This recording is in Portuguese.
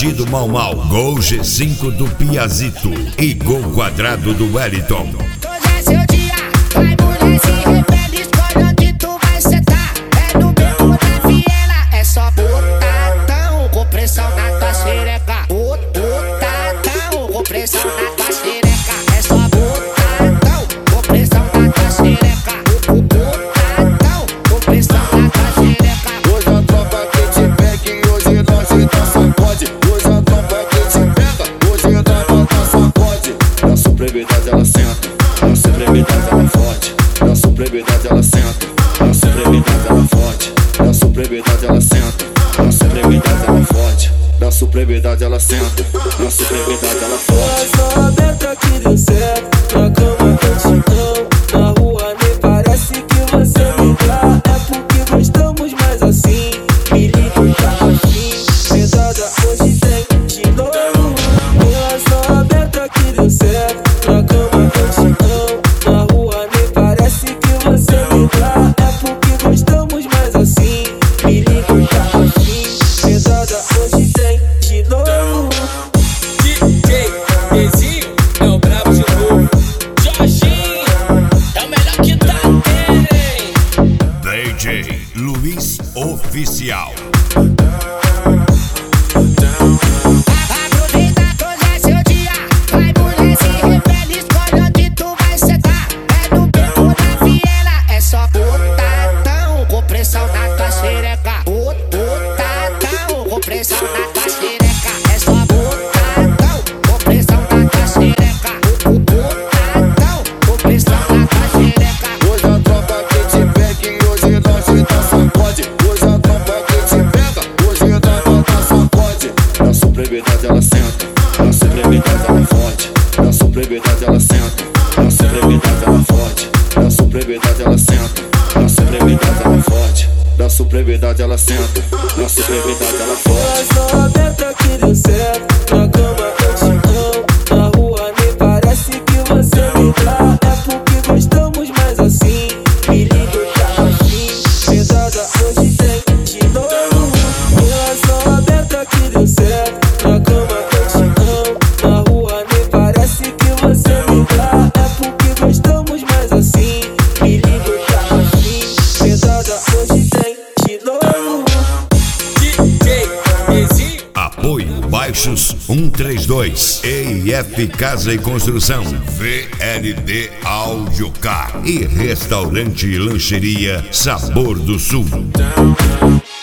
Rangido Mau Mau, Gol G5 do Piazito e Gol Quadrado do Wellington. Hoje é seu dia, vai mulher, se revela, escolhe onde tu vai sentar. É no beco da viela, é só botadão com pressão na tua xereca. Botadão com pressão na tua xereca. É só botadão com pressão na tua xereca. Botadão com pressão na tua xereca. Hoje a tropa que te pega e hoje nós então sacode. Hoje a tropa que te pega, hoje nós bota sacode. Na supremidade ela senta, na supremidade ela forte. Na supremidade ela senta, na supremidade ela forte. Na supremidade ela senta, na supremidade ela forte. Na supremidade ela senta, na supremidade ela forte. Só aberta aqui deu certo, na cama antigão. Na rua nem parece que você me dá. É porque gostamos mais assim. Me liga tá afim, pedrada hoje tem de novo. Só aberta aqui deu certo, na cama antigão. Na rua nem parece que você me dá. É porque gostamos mais assim. Me liga tá afim, pedrada hoje tem de novo. DJ Dezinho é o brabo de novo. Jorginho é o melhor que tá, tem. DJ Luiz Oficial. Aproveita que hoje é seu dia, vai mulher, se revela, escolhe onde tu vai sentar. É no beco da viela, é só botadão com pressão na tua xereca. Botadão com pressão na tua xereca. É só botadão com pressão na tua xereca. Botadão com pressão na tua xereca. Hoje a tropa que te pega e hoje nós então sacode. Hoje a tropa que te pega, hoje nós bota sacode. Na supremidade ela senta, na supremidade ela forte. Na supremidade ela senta, na supremidade ela forte. Na supremidade ela senta, na supremidade ela forte. Na supremidade ela senta, na supremidade ela forte. Só aberta aqui deu certo, na cama antigão. Na rua nem parece que você me dá. É porque gostamos mais assim. Me liga tá afim, pedrada hoje tem de novo. Só aberta aqui deu certo, na cama antigão. Na rua nem parece que você me dá. É porque gostamos mais assim. Me liga tá afim, pedrada hoje tem de novo. DJ Dezinho. Apoio Baixos 132, EIF Casa e Construção, VLD Audiocar e Restaurante e Lancheria Sabor do Sul.